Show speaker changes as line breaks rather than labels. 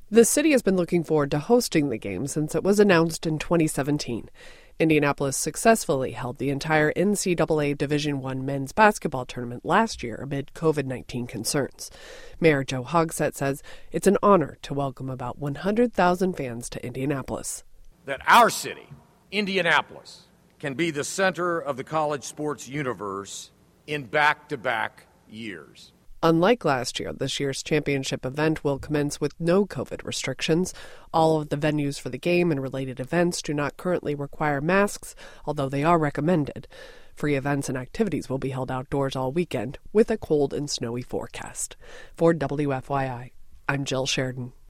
The city has been looking forward to hosting the game since it was announced in 2017. Indianapolis successfully held the entire NCAA Division I men's basketball tournament last year amid COVID-19 concerns. Mayor Joe Hogsett says it's an honor to welcome about 100,000 fans to Indianapolis.
That our city, Indianapolis, can be the center of the college sports universe in back-to-back years.
Unlike last year, this year's championship event will commence with no COVID restrictions. All of the venues for the game and related events do not currently require masks, although they are recommended. Free events and activities will be held outdoors all weekend with a cold and snowy forecast. For WFYI, I'm Jill Sheridan.